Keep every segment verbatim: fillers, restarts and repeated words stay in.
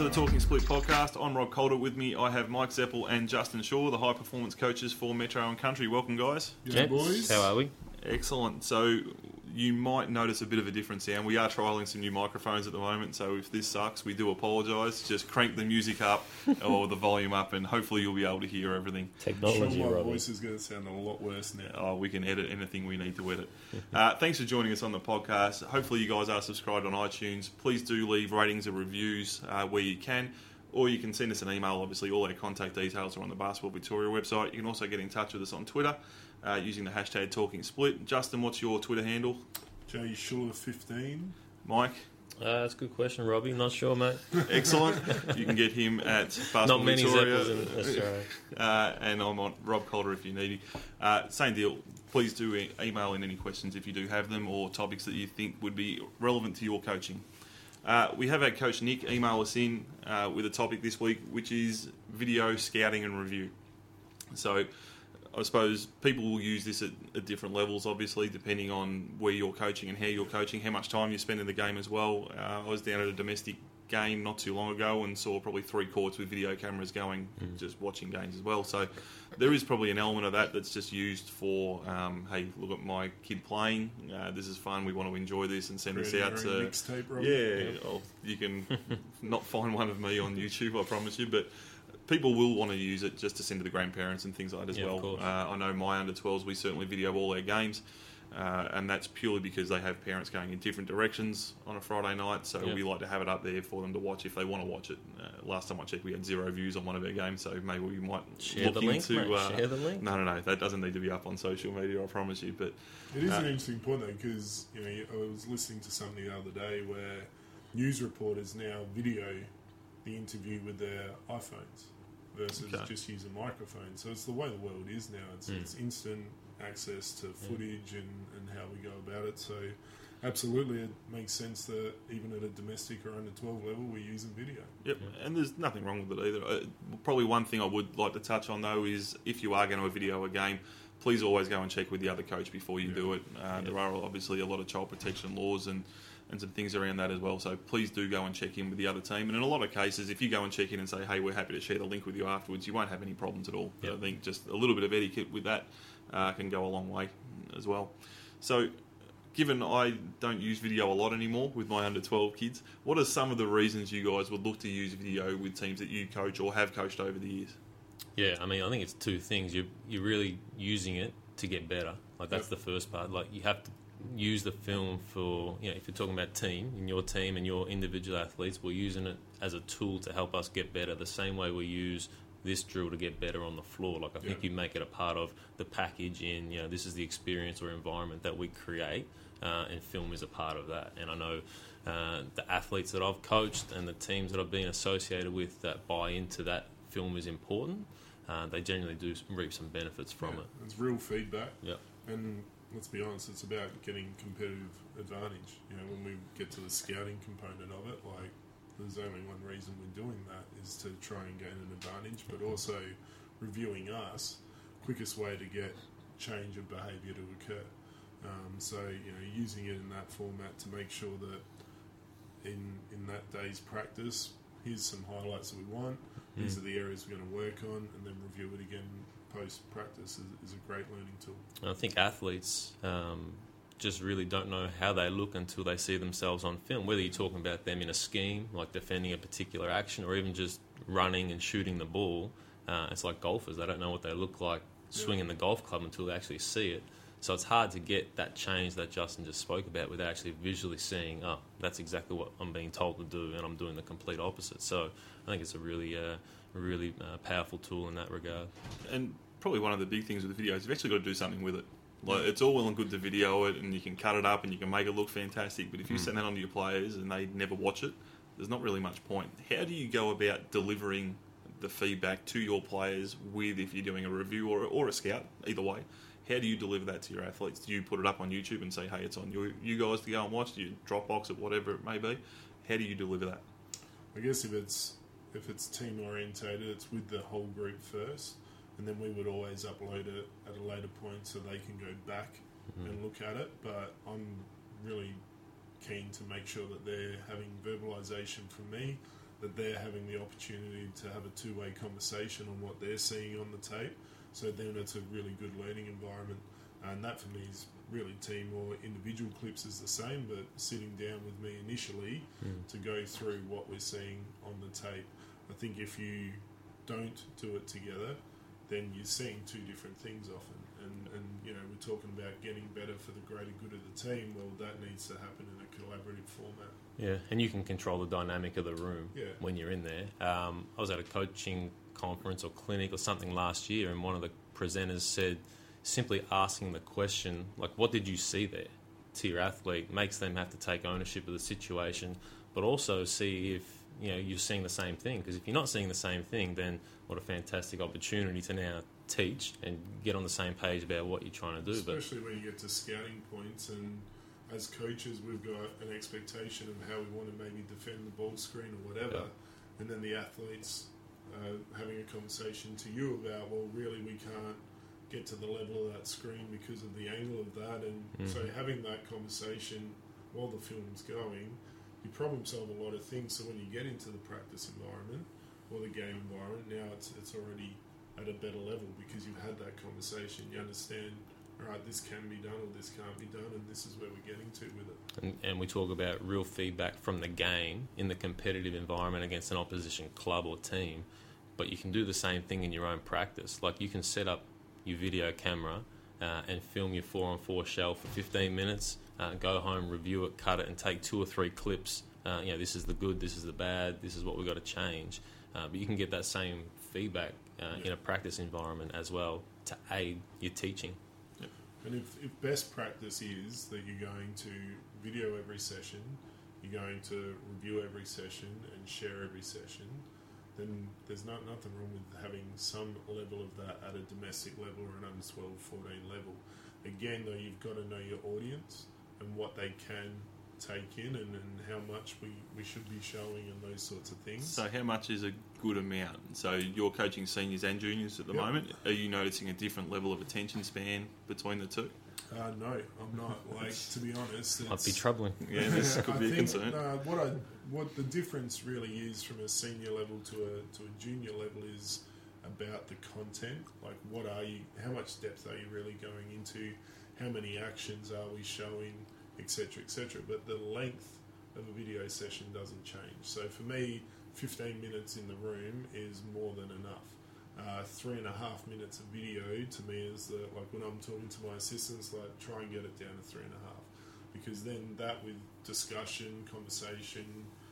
to the Talking Split podcast. I'm Rob Calder. With me, I have Mike Zeppel and Justin Shaw, the high performance coaches for Metro and Country. Welcome, guys. Good boys. How are we? Excellent. So you might notice a bit of a difference here, and we are trialling some new microphones at the moment, so if this sucks, we do apologise. Just crank the music up or the volume up, and hopefully you'll be able to hear everything. Technology, I'm sure my Robbie. voice is going to sound a lot worse now. Oh, we can edit anything we need to edit. Uh, thanks for joining us on the podcast. Hopefully you guys are subscribed on iTunes. Please do leave ratings and reviews uh, where you can, or you can send us an email. Obviously, all our contact details are on the Basketball Victoria website. You can also get in touch with us on Twitter uh, using the hashtag Talking Split. Justin, what's your Twitter handle? Jay Schuller fifteen. Mike? Uh, that's a good question, Robbie. Not sure, mate. Excellent. You can get him at Basketball Not many Victoria. Zeppels in Australia. Uh, and I'm on Rob Calder if you need him. Uh, same deal. Please do e- email in any questions if you do have them, or topics that you think would be relevant to your coaching. Uh, we have had Coach Nick email us in uh, with a topic this week, which is video scouting and review. So I suppose people will use this at, at different levels, obviously, depending on where you're coaching and how you're coaching, how much time you spend in the game as well. Uh, I was down at a domestic game not too long ago and saw probably three courts with video cameras going, mm. just watching games as well. So there is probably an element of that that's just used for, um, hey, look at my kid playing. Uh, this is fun. We want to enjoy this and send Creating this out to... mixtape, Rob. Yeah, yeah. Oh, you can not find one of me on YouTube, I promise you, but people will want to use it just to send to the grandparents and things like that as yeah, well. Uh, I know my under twelves, we certainly video all their games, uh, and that's purely because they have parents going in different directions on a Friday night, so yeah. we like to have it up there for them to watch if they want to watch it. Uh, last time I checked, we had zero views on one of our games, so maybe we might Share look the link, into... mate. Uh, Share the link. No, no, no, that doesn't need to be up on social media, I promise you. But It is uh, an interesting point, though, because you know, I was listening to something the other day where news reporters now video the interview with their iPhones versus okay. just use a microphone. So it's the way the world is now. It's, Mm. it's instant access to footage and, and how we go about it. So absolutely it makes sense that even at a domestic or under twelve level we're using video. Yep, and there's nothing wrong with it either. Uh, probably one thing I would like to touch on, though, is if you are going to video a game, please always go and check with the other coach before you Yeah. do it. Uh, Yeah. There are obviously a lot of child protection laws and, and some things around that as well, so please do go and check in with the other team. And in a lot of cases, if you go and check in and say, hey, we're happy to share the link with you afterwards, you won't have any problems at all. Yep. I think just a little bit of etiquette with that uh, can go a long way as well. So given I don't use video a lot anymore with my under twelve kids, what are some of the reasons you guys would look to use video with teams that you coach or have coached over the years? Yeah, I mean, I think it's two things. You're, you're really using it to get better. Like, that's Yep. the first part. Like, you have to use the film for, you know, if you're talking about team, in your team and your individual athletes, we're using it as a tool to help us get better, the same way we use this drill to get better on the floor. Like, I think Yeah. you make it a part of the package in, you know, this is the experience or environment that we create, uh, and film is a part of that. And I know uh, the athletes that I've coached and the teams that I've been associated with that buy into that film is important. Uh, they generally do reap some benefits from Yeah, it. It's real feedback. Yeah. And let's be honest, it's about getting competitive advantage. You know, when we get to the scouting component of it, like, there's only one reason we're doing that is to try and gain an advantage, but also reviewing us, quickest way to get change of behaviour to occur. Um, so, you know, using it in that format to make sure that in in that day's practice, here's some highlights that we want, these Mm. are the areas we're going to work on, and then review it again post-practice is, is a great learning tool. And I think athletes um, just really don't know how they look until they see themselves on film, whether you're talking about them in a scheme, like defending a particular action, or even just running and shooting the ball. Uh, it's like golfers. They don't know what they look like swinging the golf club until they actually see it. So it's hard to get that change that Justin just spoke about without actually visually seeing, oh, that's exactly what I'm being told to do, and I'm doing the complete opposite. So I think it's a really, uh, really uh, powerful tool in that regard. And probably one of the big things with the video is you've actually got to do something with it. Like, it's all well and good to video it, and you can cut it up and you can make it look fantastic, but if you Mm. send that on to your players and they never watch it, there's not really much point. How do you go about delivering the feedback to your players with, if you're doing a review or, or a scout, either way? How do you deliver that to your athletes? Do you put it up on YouTube and say, hey, it's on you, you guys to go and watch? Do you Dropbox it, whatever it may be? How do you deliver that? I guess if it's if it's team orientated, it's with the whole group first, and then we would always upload it at a later point so they can go back Mm. and look at it. But I'm really keen to make sure that they're having verbalization from me that they're having the opportunity to have a two-way conversation on what they're seeing on the tape. So then it's a really good learning environment. And that for me is really team or individual clips is the same, but sitting down with me initially mm. to go through what we're seeing on the tape. I think if you don't do it together, then you're seeing two different things often. And, and you know, we're talking about getting better for the greater good of the team. Well, that needs to happen in a collaborative format. Yeah, and you can control the dynamic of the room yeah. when you're in there. Um, I was at a coaching conference or clinic or something last year, and one of the presenters said, simply asking the question, like, what did you see there, to your athlete makes them have to take ownership of the situation, but also see if, you know, you're seeing the same thing. Because if you're not seeing the same thing, then what a fantastic opportunity to now teach and get on the same page about what you're trying to do. Especially but when you get to scouting points, and as coaches we've got an expectation of how we want to maybe defend the ball screen or whatever, yeah. and then the athletes uh, having a conversation to you about, well, really we can't get to the level of that screen because of the angle of that, and mm-hmm. so having that conversation while the film's going, you problem solve a lot of things. So when you get into the practice environment or the game environment, now it's it's already at a better level because you've had that conversation. You understand, all right, this can be done or this can't be done, and this is where we're getting to with it. And, and we talk about real feedback from the game in the competitive environment against an opposition club or team, but you can do the same thing in your own practice. Like, you can set up your video camera uh, and film your four on four shell for fifteen minutes, uh, go home, review it, cut it, and take two or three clips. Uh, you know, this is the good, this is the bad, this is what we've got to change. Uh, but you can get that same feedback uh, yeah. in a practice environment as well to aid your teaching. Yeah. And if, if best practice is that you're going to video every session, you're going to review every session and share every session, then there's not nothing wrong with having some level of that at a domestic level or an under twelve, fourteen level. Again, though, you've got to know your audience and what they can take in, and, and how much we, we should be showing and those sorts of things. So how much is a good amount? So you're coaching seniors and juniors at the yep. moment. Are you noticing a different level of attention span between the two? Uh, no, I'm not. Like, to be honest, it's, might be troubling. Yeah, this could I be a think, concern. Uh, what I what the difference really is from a senior level to a to a junior level is about the content. Like, what are you? How much depth are you really going into? How many actions are we showing, et cetera, et cetera. But the length of a video session doesn't change. So for me, fifteen minutes in the room is more than enough. Uh, three and a half minutes of video to me is the, like when I'm talking to my assistants, like, try and get it down to three and a half, because then that with discussion, conversation,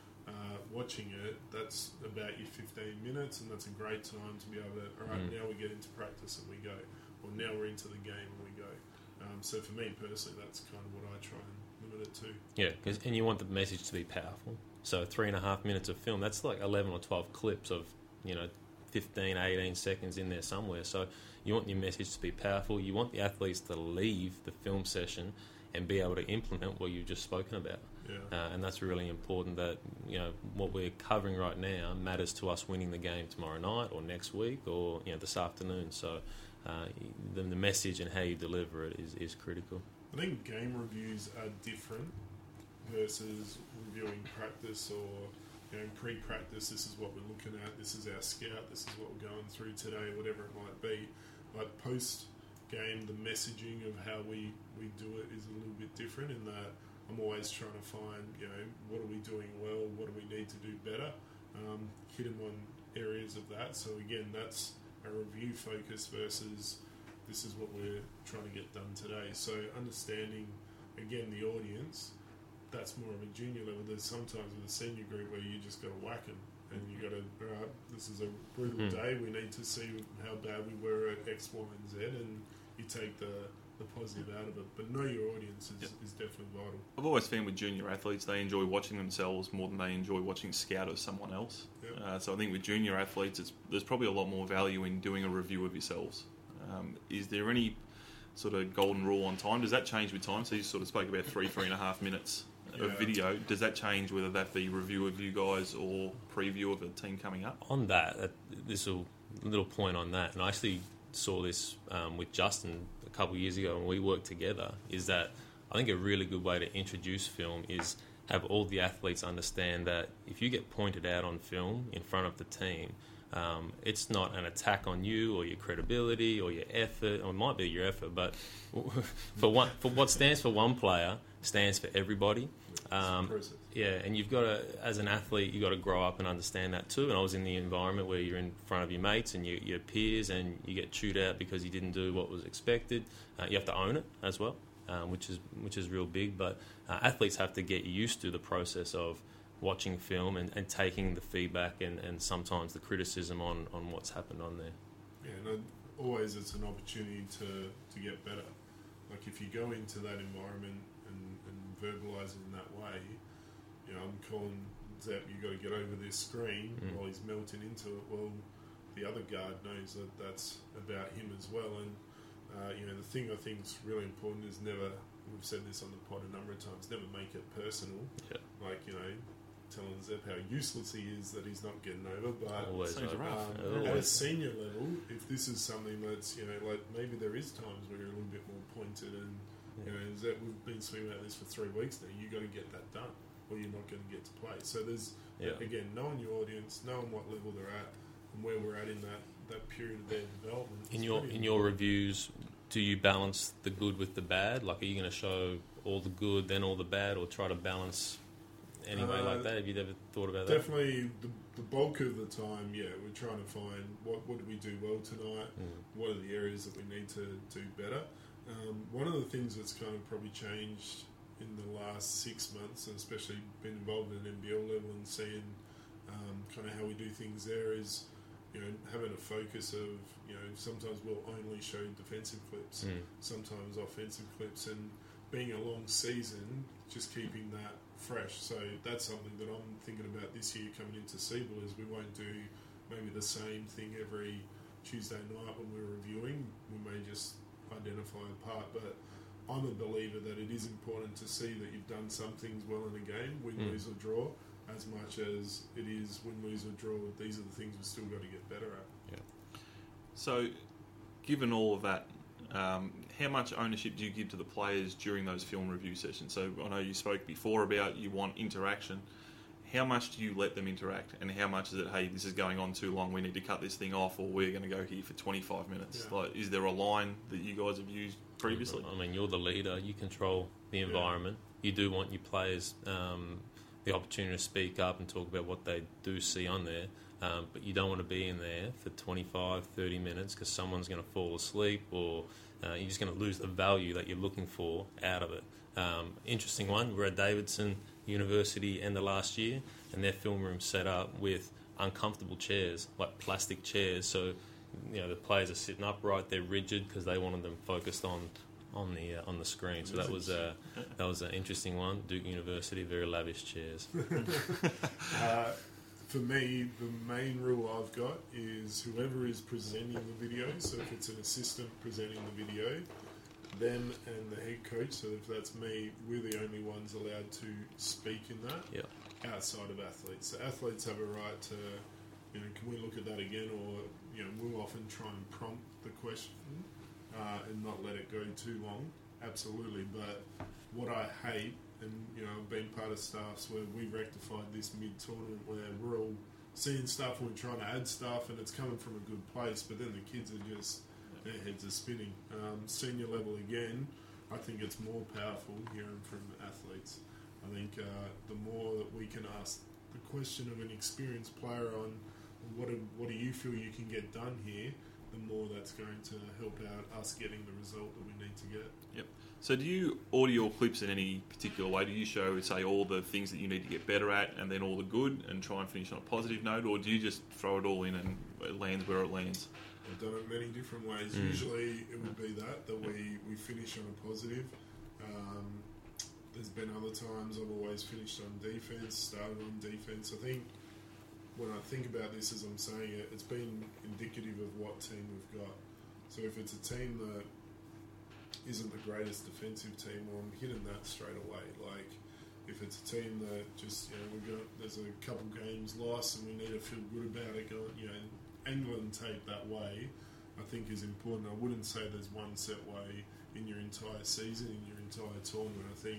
uh, watching it, that's about your fifteen minutes, and that's a great time to be able to, all right, mm. now we get into practice and we go, or now we're into the game and we go. Um, so for me personally, that's kind of what I try and limit it to. Yeah, cause, and you want the message to be powerful. So three and a half minutes of film, that's like eleven or twelve clips of, you know, fifteen, eighteen seconds in there somewhere. So you want your message to be powerful. You want the athletes to leave the film session and be able to implement what you've just spoken about. Yeah. Uh, and that's really important, that, you know, what we're covering right now matters to us winning the game tomorrow night or next week or, you know, this afternoon. So uh, the, the message and how you deliver it is, is critical. I think game reviews are different versus reviewing practice, or, you know, in pre-practice, this is what we're looking at, this is our scout, this is what we're going through today, whatever it might be. But post-game, the messaging of how we, we do it is a little bit different, in that I'm always trying to find, you know, what are we doing well, what do we need to do better, um, hit them on areas of that. So again, that's a review focus versus this is what we're trying to get done today. So understanding, again, the audience, that's more of a junior level. There's sometimes with a senior group where you just got to whack them, and you got to, all right, this is a brutal mm. day, we need to see how bad we were at X, Y, and Z, and you take the, the positive out of it. But know your audience is, yep. is definitely vital. I've always found with junior athletes, they enjoy watching themselves more than they enjoy watching scout of someone else. Yep. Uh, so I think with junior athletes, it's, there's probably a lot more value in doing a review of yourselves. Um, is there any sort of golden rule on time? Does that change with time? So you sort of spoke about three, three and a half minutes of yeah. video. Does that change whether that be review of you guys or preview of a team coming up? On that, uh, this little, little point on that, and I actually saw this um, with Justin a couple of years ago when we worked together, is that I think a really good way to introduce film is have all the athletes understand that if you get pointed out on film in front of the team, um, it's not an attack on you or your credibility or your effort, or it might be your effort, but for one, for what stands for one player stands for everybody. Um, yeah, and you've got to, as an athlete, you've got to grow up and understand that too. And I was in the environment where you're in front of your mates and your, your peers, and you get chewed out because you didn't do what was expected. Uh, you have to own it as well, um, which is which is real big. But uh, athletes have to get used to the process of watching film and, and taking the feedback and, and sometimes the criticism on, on what's happened on there. Yeah, and always it's an opportunity to, to get better. Like if you go into that environment and, and verbalise it in that way, you know, I'm calling Zep, you got to get over this screen mm. while he's melting into it. Well, the other guard knows that that's about him as well. And, uh, you know, the thing I think is really important is never, we've said this on the pod a number of times, never make it personal. Yeah. Like, you know, telling Zep how useless he is that he's not getting over. But Always, Seems right. rough. um, at a senior level, if this is something that's, you know, like maybe there is times where you're a little bit more pointed and, you know, Zep, we've been speaking about this for three weeks now, you got to get that done, or you're not going to get to play. So there's, yeah. again, knowing your audience, knowing what level they're at, and where we're at in that, that period of their development. In your in your reviews, do you balance the good with the bad? Like, are you going to show all the good, then all the bad, or try to balance anyway uh, like that? Have you ever thought about that? Definitely, the, the bulk of the time, yeah, we're trying to find what what did we do well tonight, mm. what are the areas that we need to do better. Um, one of the things that's kind of probably changed in the last six months, and especially been involved at an N B L level and seeing um, kind of how we do things there, is, you know, having a focus of, you know, sometimes we'll only show defensive clips, mm. sometimes offensive clips, and being a long season, just keeping that fresh. So that's something that I'm thinking about this year coming into Siebel, is we won't do maybe the same thing every Tuesday night when we're reviewing. We may just identify a part, but I'm a believer that it is important to see that you've done some things well in a game, win, mm. lose or draw, as much as it is win, lose or draw. These are the things we've still got to get better at. Yeah. So, given all of that, um, how much ownership do you give to the players during those film review sessions? So I know you spoke before about you want interaction. How much do you let them interact, and how much is it, hey, this is going on too long, we need to cut this thing off, or we're going to go here for twenty-five minutes? Yeah. Like, is there a line that you guys have used previously? I mean, you're the leader. You control the environment. Yeah. You do want your players um, the opportunity to speak up and talk about what they do see on there, um, but you don't want to be in there for twenty-five, thirty minutes because someone's going to fall asleep, or uh, you're just going to lose the value that you're looking for out of it. Um, interesting one, we're at Davidson University end of last year, and their film room set up with uncomfortable chairs, like plastic chairs. So, you know, the players are sitting upright, they're rigid because they wanted them focused on on the uh, on the screen. So that was uh, that was an interesting one. Duke University, very lavish chairs. uh, for me, the main rule I've got is whoever is presenting the video. So if it's an assistant presenting the video, them and the head coach, so if that's me, we're the only ones allowed to speak in that, yeah. outside of athletes. So athletes have a right to, you know, can we look at that again, or, you know, we'll often try and prompt the question uh, and not let it go too long, absolutely. But what I hate, and, you know, I've been part of staffs where we rectified this mid-tournament where we're all seeing stuff and we're trying to add stuff and it's coming from a good place, but then the kids are just, their heads are spinning. Um, senior level again, I think it's more powerful hearing from athletes. I think uh, the more that we can ask the question of an experienced player on what do, what do you feel you can get done here, the more that's going to help out us getting the result that we need to get. Yep. So do you order your clips in any particular way? Do you show, say, all the things that you need to get better at and then all the good and try and finish on a positive note, or do you just throw it all in and it lands where it lands? I've done it many different ways. Mm. Usually it would be that, that we, we finish on a positive. Um, there's been other times I've always finished on defence, started on defence. I think when I think about this as I'm saying it, it's been indicative of what team we've got. So if it's a team that isn't the greatest defensive team, well, I'm hitting that straight away. Like, if it's a team that just, you know, we've got, there's a couple games lost and we need to feel good about it, going, you know, England tape that way, I think is important. I wouldn't say there's one set way in your entire season, in your entire tournament. I think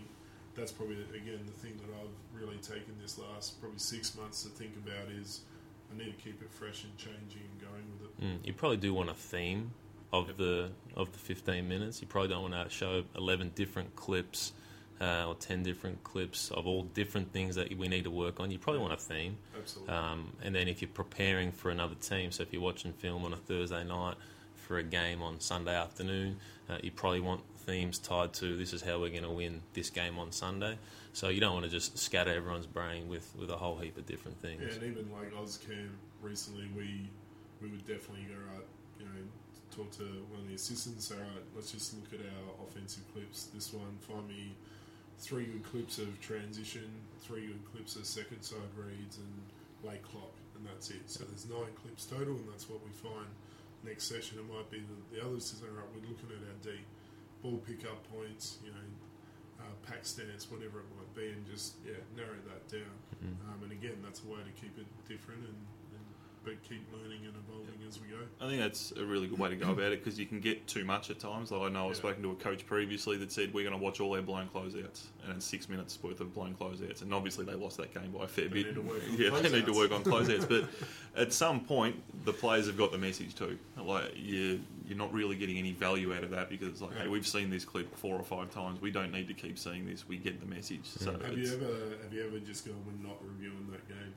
that's probably, again, the thing that I've really taken this last probably six months to think about is I need to keep it fresh and changing and going with it. Mm, you probably do want a theme of yep. the of the fifteen minutes. You probably don't want to show eleven different clips uh, or ten different clips of all different things that we need to work on. You probably want a theme. Absolutely. Um, and then if you're preparing for another team, so if you're watching film on a Thursday night for a game on Sunday afternoon, uh, you probably want themes tied to this is how we're going to win this game on Sunday. So you don't want to just scatter everyone's brain with, with a whole heap of different things. Yeah, and even like Ozcam recently, we we would definitely go, right, you know, talk to one of the assistants, say, right, let's just look at our offensive clips. This one, find me three good clips of transition, three good clips of second side reads, and late clock, and that's it. So there's nine clips total, and that's what we find. Next session, it might be the, the others to say, right, we're looking at our D, ball pick-up points, you know, uh, pack stance, whatever it might be, and just, yeah, narrow that down. Mm-hmm. Um, and again, that's a way to keep it different and, and but keep learning and evolving as we go. I think that's a really good way to go about it because you can get too much at times. Like I know I've Yeah. spoken to a coach previously that said we're going to watch all our blown closeouts, and it's six minutes worth of blown closeouts, and obviously they lost that game by a fair They bit. need to work on yeah, they need to closeouts. work on closeouts. But at some point, the players have got the message too. Like you, you're not really getting any value out of that because it's like, Yeah. hey, we've seen this clip four or five times. We don't need to keep seeing this. We get the message. So Have it's, you ever have you ever just gone when not reviewing that game?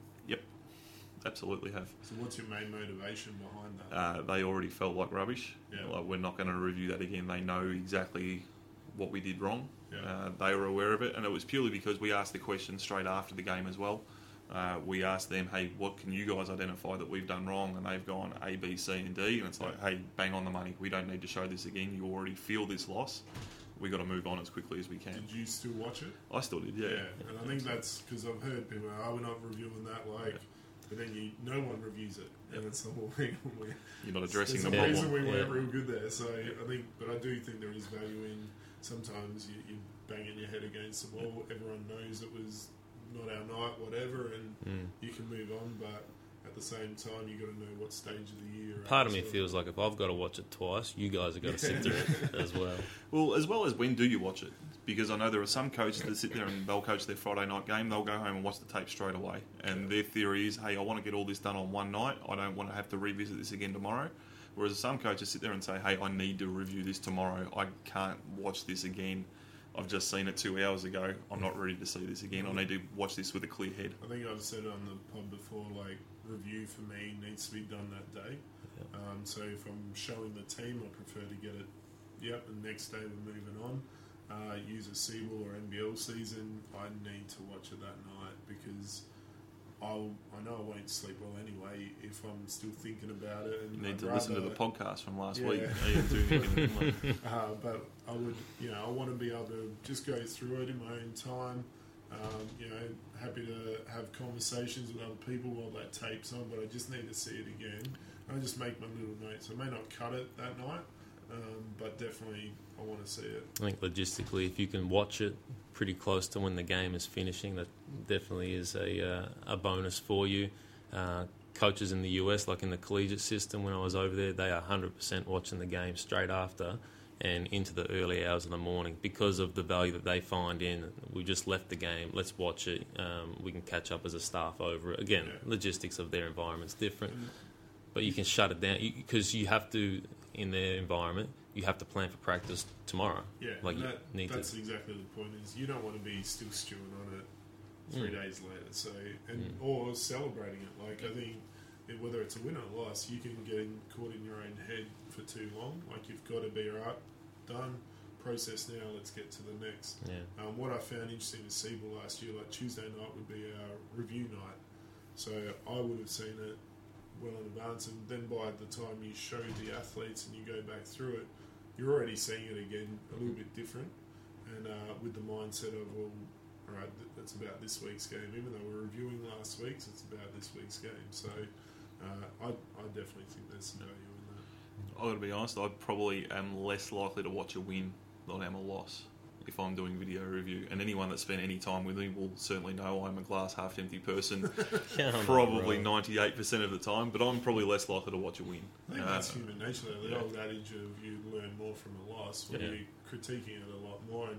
absolutely have. So what's your main motivation behind that? Uh, they already felt like rubbish. Yeah. Like we're not going to review that again. They know exactly what we did wrong. Yeah. Uh, they were aware of it, and it was purely because we asked the question straight after the game as well. Uh, we asked them, hey, what can you guys identify that we've done wrong? And they've gone A, B, C, and D. And it's like, hey, bang on the money. We don't need to show this again. You already feel this loss. We've got to move on as quickly as we can. Did you still watch it? I still did, yeah. Yeah, and I think that's because I've heard people, oh, we're not reviewing that, like, Yeah. but then you, no one reviews it, and Yeah. it's the whole thing. We, You're not addressing there's the a Yeah. reason problem. we weren't Yeah. real good there. So I think, but I do think there is value in sometimes you, you banging your head against the wall. Everyone knows it was not our night, whatever, and Mm. you can move on. But at the same time, you got to know what stage of the year. you're at Part of as me well. feels like if I've got to watch it twice, you guys have got to sit through it as well. Well, as well as when do you watch it? Because I know there are some coaches that sit there and they'll coach their Friday night game, they'll go home and watch the tape straight away. And their theory is, hey, I want to get all this done on one night. I don't want to have to revisit this again tomorrow. Whereas some coaches sit there and say, hey, I need to review this tomorrow. I can't watch this again. I've just seen it two hours ago. I'm not ready to see this again. I need to watch this with a clear head. I think I've said on the pod before, like, review for me needs to be done that day. Yeah. Um, so if I'm showing the team, I prefer to get it, yep, and next day we're moving on. Uh, use a C B L or N B L season, I need to watch it that night because I'll, I know I won't sleep well anyway if I'm still thinking about it. And You need I'd to listen to the rather- podcast from last Yeah. week. Ian Toonick and- uh, but I would, you know, I want to be able to just go through it in my own time. Um, you know, happy to have conversations with other people while that tape's on, but I just need to see it again. I just make my little notes. I may not cut it that night, um, but definitely I want to see it. I think logistically, if you can watch it pretty close to when the game is finishing, that definitely is a uh, a bonus for you. Uh, coaches in the U S, like in the collegiate system, when I was over there, they are one hundred percent watching the game straight after and into the early hours of the morning because of the value that they find in, we just left the game, let's watch it, um, we can catch up as a staff over it. Again, Yeah. logistics of their environment's different, but you can shut it down because you, you have to, in their environment, you have to plan for practice tomorrow. Yeah, Like and you that, need to- that's exactly the point. Is you don't want to be still stewing on it three Mm. days later. So and Mm. or celebrating it. Like I think it, whether it's a win or a loss, you can get in, caught in your own head for too long. Like you've got to be right, done, process now. Let's get to the next. Yeah. Um, what I found interesting with C B L last year, like Tuesday night would be our review night. So I would have seen it well in advance, and then by the time you show the athletes and you go back through it, you're already seeing it again a little bit different, and uh, with the mindset of, well, all right, th- that's about this week's game. Even though we're reviewing last week's, it's about this week's game. So uh, I, I definitely think there's some value in that. I've got to be honest, I probably am less likely to watch a win than I am a loss if I'm doing video review. And anyone that's spent any time with me will certainly know I'm a glass half empty person Yeah, I'm probably right. ninety-eight percent of the time, but I'm probably less likely to watch a win. I think Uh, that's human nature. The yeah. old adage of you learn more from a loss when Yeah. you're critiquing it a lot more. And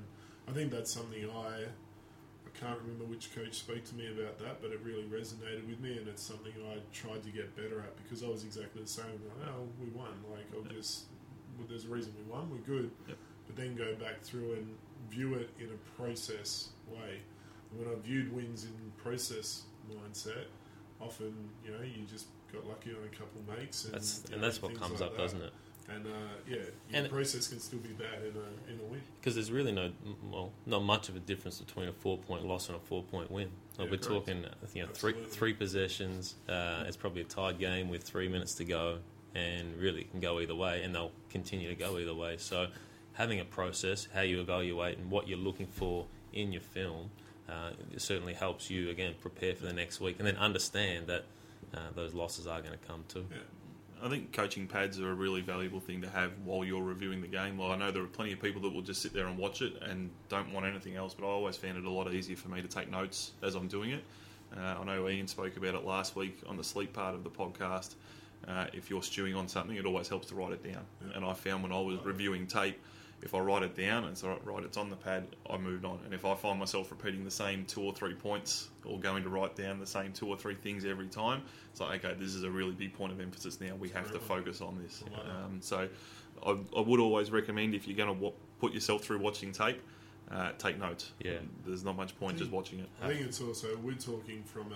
I think that's something I I can't remember which coach spoke to me about that, but it really resonated with me, and it's something I tried to get better at because I was exactly the same. Like, oh, we won. Like, I'll yep. just well, there's a reason we won. We're good. Yep. But then go back through and view it in a process way. And when I viewed wins in process mindset, often you know you just got lucky on a couple makes, and that's and know, that's what comes like up, that. doesn't it? And uh, yeah, your and process can still be bad in a in a win because there's really no well, not much of a difference between a four point loss and a four point win. Like yeah, we're correct. talking, you know, three Absolutely. three possessions. Uh, it's probably a tied game with three minutes to go, and really it can go either way, and they'll continue to go either way. So having a process, how you evaluate, and what you're looking for in your film, uh, it certainly helps you again prepare for the next week, and then understand that uh, those losses are going to come too. Yeah. I think coaching pads are a really valuable thing to have while you're reviewing the game. Well, I know there are plenty of people that will just sit there and watch it and don't want anything else, but I always found it a lot easier for me to take notes as I'm doing it. Uh, I know Ian spoke about it last week on the sleep part of the podcast. Uh, if you're stewing on something, it always helps to write it down. Yeah. And I found when I was reviewing tape, if I write it down and it's all right, right, it's on the pad, I moved on. And if I find myself repeating the same two or three points or going to write down the same two or three things every time, it's like, okay, this is a really big point of emphasis now. We have to focus on this. Um, so I, I would always recommend, if you're going to w- put yourself through watching tape, uh, take notes. Yeah. There's not much point think, just watching it. I think it's also, we're talking from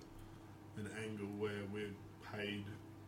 a an angle where we're paid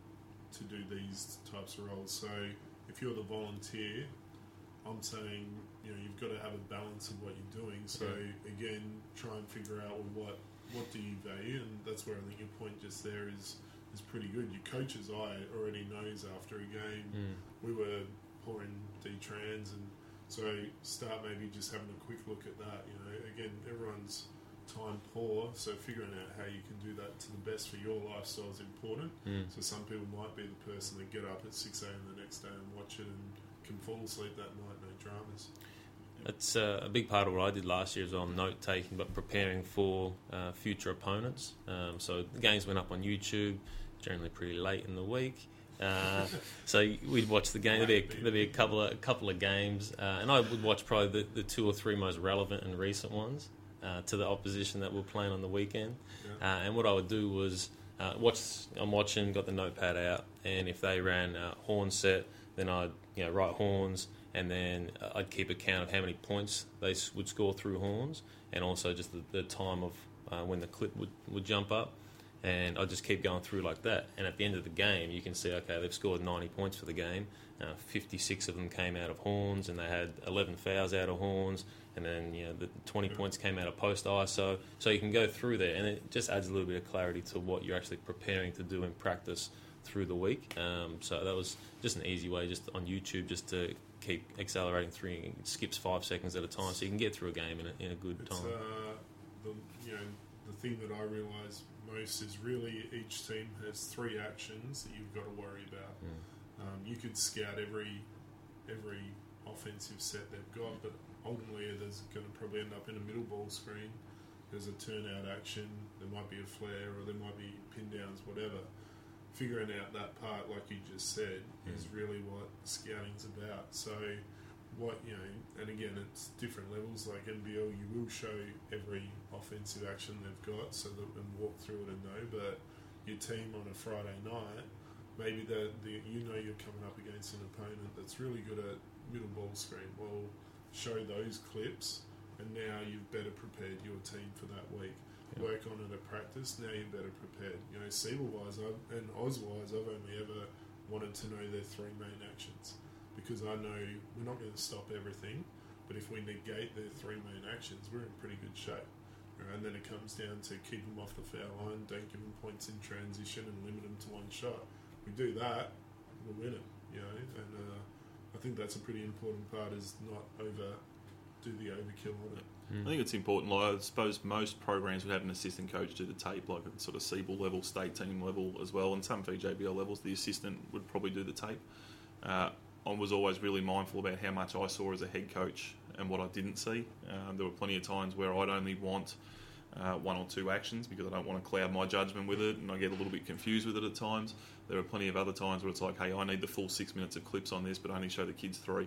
to do these types of roles. So if you're the volunteer, I'm saying, you know, you've got to have a balance of what you're doing. So yeah. again, try and figure out, well, what what do you value, and that's where I think your point just there is is pretty good. Your coach's eye already knows after a game. Mm. We were pouring D-trans, and so start maybe just having a quick look at that. You know, again, everyone's time poor, so figuring out how you can do that to the best for your lifestyle is important. Mm. So some people might be the person that get up at six a.m. the next day and watch it and can fall asleep that night, no dramas. It's uh, a big part of what I did last year as well, note taking, but preparing for uh, future opponents. Um, so the games went up on YouTube, generally pretty late in the week. Uh, so we'd watch the game. There'd be a, there'd be a couple of a couple of games, uh, and I would watch probably the, the two or three most relevant and recent ones uh, to the opposition that we're playing on the weekend. Yeah. Uh, and what I would do was uh, watch. I'm watching, got the notepad out, and if they ran uh, horn set, then I'd you know write horns. And then I'd keep account of how many points they would score through horns, and also just the, the time of uh, when the clip would, would jump up. And I'd just keep going through like that. And at the end of the game, you can see, okay, they've scored ninety points for the game. Uh, fifty-six of them came out of horns, and they had eleven fouls out of horns. And then you know the twenty Yeah. points came out of post I S O. So you can go through there, and it just adds a little bit of clarity to what you're actually preparing to do in practice through the week. Um, so that was just an easy way, just on YouTube, just to keep accelerating through. It skips five seconds at a time, so you can get through a game in a, in a good It's, time. uh, the, you know, the thing that I realise most is really each team has three actions that you've got to worry about. Mm. Um, you could scout every every offensive set they've got, but ultimately there's going to probably end up in a middle ball screen. There's a turnout action, there might be a flare, or there might be pin downs, whatever. Figuring out that part, like you just said, Mm. is really what scouting's about. So, what you know, and again, it's different levels. Like N B L, you will show every offensive action they've got, so that and walk through it and know. But your team on a Friday night, maybe the, the you know you're coming up against an opponent that's really good at middle ball screen. Well, show those clips, and now you've better prepared your team for that week. Yeah. Work on it at practice. Now you're better prepared. You know, Siebel-wise I've, and Oz-wise, I've only ever wanted to know their three main actions, because I know we're not going to stop everything, but if we negate their three main actions, we're in pretty good shape. And then it comes down to keep them off the foul line, don't give them points in transition, and limit them to one shot. If we do that, we'll win it. You know, and uh, I think that's a pretty important part, is not over do the overkill on it. Mm. I think it's important. Like, I suppose most programs would have an assistant coach do the tape, like at sort of Siebel level, state team level as well, and some V J B L levels, the assistant would probably do the tape. Uh, I was always really mindful about how much I saw as a head coach and what I didn't see. Um, there were plenty of times where I'd only want uh, one or two actions because I don't want to cloud my judgment with it, and I get a little bit confused with it at times. There are plenty of other times where it's like, hey, I need the full six minutes of clips on this, but only show the kids three.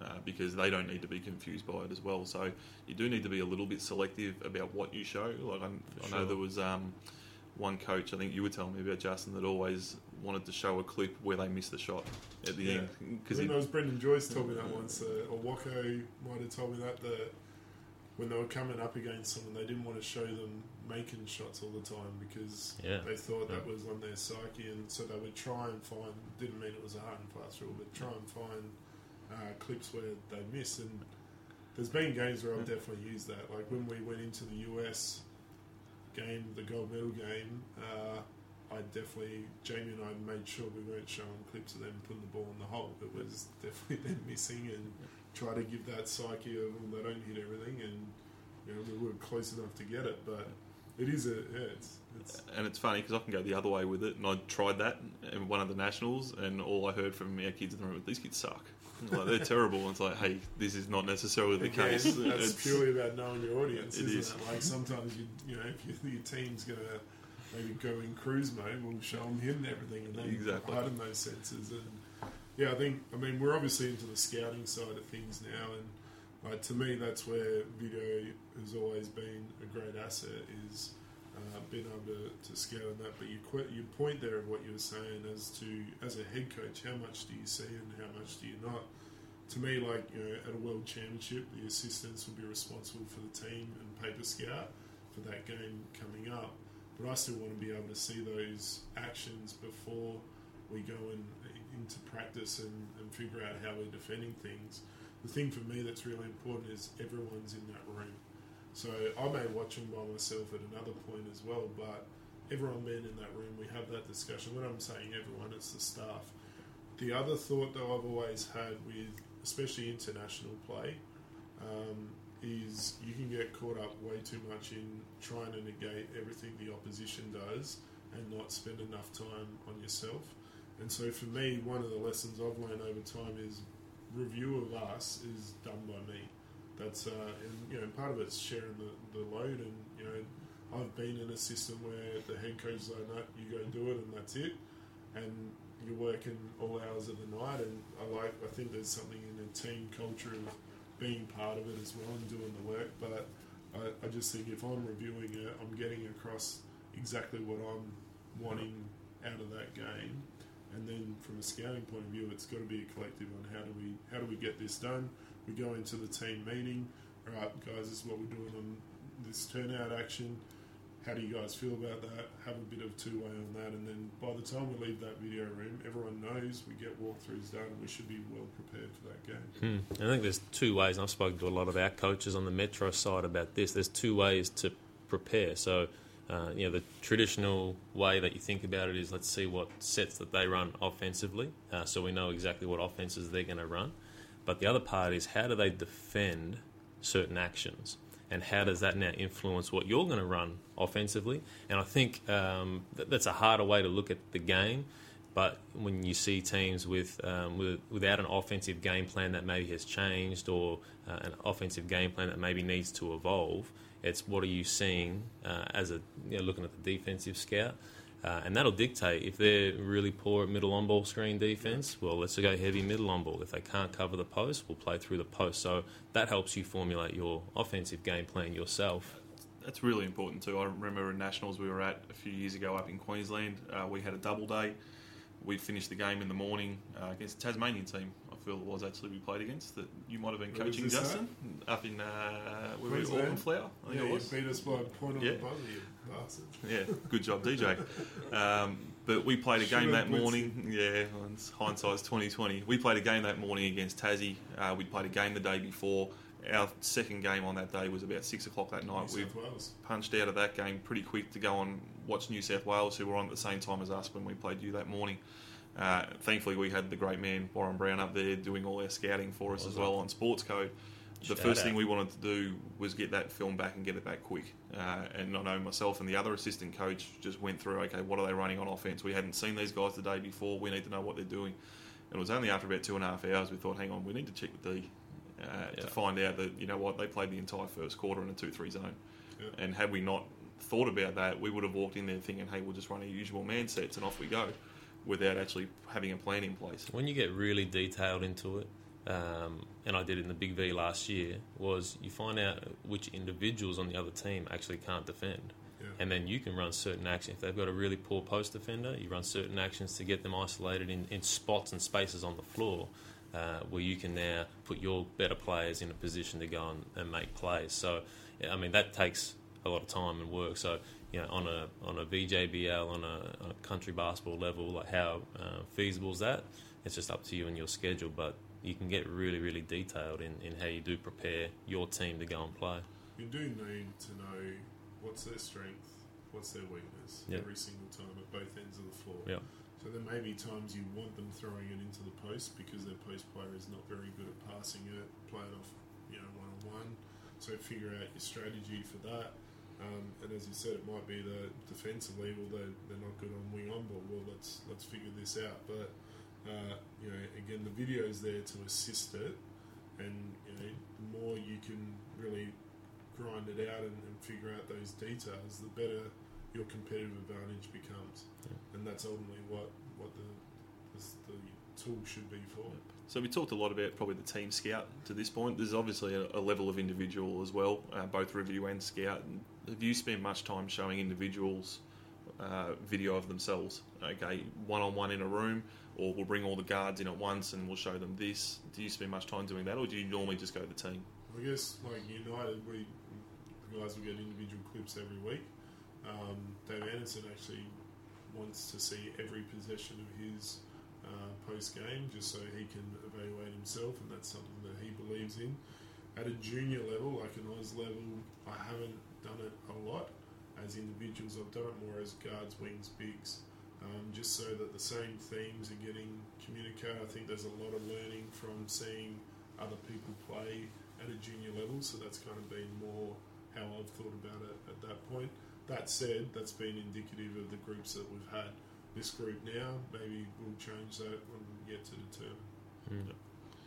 uh, because they don't need to be confused by it as well. So you do need to be a little bit selective about what you show. Like I, I know Sure. there was um, one coach, I think you were telling me about, Justin, that always wanted to show a clip where they missed the shot at the Yeah. end. I Because think it was Brendan Joyce told me that once, uh, or Wacko might have told me that, that when they were coming up against someone, they didn't want to show them making shots all the time because Yeah. they thought that Yeah. was on their psyche, and so they would try and find, didn't mean it was a hard and fast rule, but try and find uh, clips where they miss. And there's been games where I've definitely used that. Like when we went into the U S game, the gold medal game, uh, I definitely, Jamie and I made sure we weren't showing clips of them putting the ball in the hole. It was definitely them missing, and try to give that psyche of, well, they don't hit everything, and you know, we were close enough to get it, but it is a, yeah, it's, it's And it's funny because I can go the other way with it, and I tried that in one of the nationals, and all I heard from our kids in the room was, these kids suck. Like, they're terrible. And it's like, hey, this is not necessarily the again, case. that's It's- purely about knowing your audience, It isn't is. it? Like sometimes you, you know, if you, your team's gonna maybe go in cruise mode, we'll show them hitting everything and then Exactly. heighten those senses. And yeah, I think, I mean, we're obviously into the scouting side of things now, and like to me, that's where video has always been a great asset, is uh, being able to, to scout on that. But you quit, your point there of what you were saying as to, as a head coach, how much do you see and how much do you not? To me, like, you know, at a world championship, the assistants will be responsible for the team and paper scout for that game coming up. But I still want to be able to see those actions before we go in, into practice and, and figure out how we're defending things. The thing for me that's really important is everyone's in that room. So I may watch them by myself at another point as well, but everyone being in that room, we have that discussion. When I'm saying everyone, it's the staff. The other thought that I've always had with, especially international play, um, is you can get caught up way too much in trying to negate everything the opposition does and not spend enough time on yourself. And so for me, one of the lessons I've learned over time is review of us is done by me. That's uh, and you know, part of it's sharing the, the load. And you know, I've been in a system where the head coach is like, no, you go do it, and that's it. And you're working all hours of the night. And I like, I think there's something in a team culture of being part of it as well and doing the work. But I, I just think if I'm reviewing it, I'm getting across exactly what I'm wanting out of that game. And then from a scouting point of view, it's got to be a collective on how do we how do we get this done. We go into the team meeting. All right, guys, this is what we're doing on this turnout action. How do you guys feel about that? Have a bit of two-way on that. And then by the time we leave that video room, everyone knows we get walkthroughs done and we should be well prepared for that game. Hmm. I think there's two ways, and I've spoken to a lot of our coaches on the Metro side about this. There's two ways to prepare. So, uh, you know, the traditional way that you think about it is let's see what sets that they run offensively, uh, so we know exactly what offenses they're going to run. But the other part is how do they defend certain actions? And how does that now influence what you're going to run offensively? And I think um, that, that's a harder way to look at the game. But when you see teams with, um, with without an offensive game plan that maybe has changed, or uh, an offensive game plan that maybe needs to evolve, it's what are you seeing uh, as a you know, looking at the defensive scout. Uh, and that'll dictate if they're really poor at middle on-ball screen defence, well, let's go heavy middle on-ball. If they can't cover the post, we'll play through the post. So that helps you formulate your offensive game plan yourself. That's really important too. I remember in Nationals we were at a few years ago up in Queensland. Uh, we had a double day. We finished the game in the morning uh, against the Tasmanian team. I feel it was actually we played against that you might have been Where was coaching, this Justin, up in uh, where were we, Queensland? Auckland Flower. I think Yeah, it you was. beat us by a point on Yeah. the buzzer, you bastard. Yeah, good job, D J. Um, but we played a game Should've that blitzed morning. Yeah, well, it's hindsight's twenty twenty. We played a game that morning against Tassie. Uh, we played a game the day before. Our second game on that day was about six o'clock that night. New We South Wales. punched out of that game pretty quick to go and watch New South Wales, who were on at the same time as us when we played you that morning. Uh, thankfully, we had the great man Warren Brown up there doing all our scouting for us as well on Sports Code. The Shout first out. thing we wanted to do was get that film back and get it back quick. Uh, and I know myself and the other assistant coach just went through, okay, what are they running on offense? We hadn't seen these guys the day before. We need to know what they're doing. And it was only after about two and a half hours we thought, hang on, we need to check the D uh, Yeah. to find out that, you know what, they played the entire first quarter in a two three zone. Yeah. And had we not thought about that, we would have walked in there thinking, hey, we'll just run our usual man sets and off we go, without actually having a plan in place. When you get really detailed into it, um, and I did it in the Big V last year, was you find out which individuals on the other team actually can't defend. Yeah. And then you can run certain actions. If they've got a really poor post defender, you run certain actions to get them isolated in, in spots and spaces on the floor uh, where you can now put your better players in a position to go and, and make plays. So, I mean, that takes a lot of time and work. So, you know, on a on a V J B L, on a, on a country basketball level, like how uh, feasible is that? It's just up to you and your schedule, but you can get really, really detailed in, in how you do prepare your team to go and play. You do need to know what's their strength, what's their weakness Yep. every single time at both ends of the floor. Yep. So there may be times you want them throwing it into the post because their post player is not very good at passing it, play it off, you know, one on one. So figure out your strategy for that. Um, and as you said, it might be that defensively, well, they're, they're not good on wing on ball. Well, let's let's figure this out. But uh, you know, again, the video is there to assist it, and you know, the more you can really grind it out and, and figure out those details, the better your competitive advantage becomes. Yeah. And that's ultimately what what the the, the tool should be for. So we talked a lot about probably the team scout to this point. There's obviously a, a level of individual as well, uh, both review and scout. Have you spent much time showing individuals uh, video of themselves? Okay, one-on-one in a room, or we'll bring all the guards in at once and we'll show them this. Do you spend much time doing that, or do you normally just go to the team? I guess like United, we the guys will get individual clips every week. Um, Dave Anderson actually wants to see every possession of his Uh, post game, just so he can evaluate himself, and that's something that he believes in. At a junior level, like an Oz level, I haven't done it a lot as individuals. I've done it more as guards, wings, bigs, um, just so that the same themes are getting communicated. I think there's a lot of learning from seeing other people play at a junior level, so that's kind of been more how I've thought about it at that point. That said, that's been indicative of the groups that we've had. This group now, maybe we'll change that when we get to determine. Mm.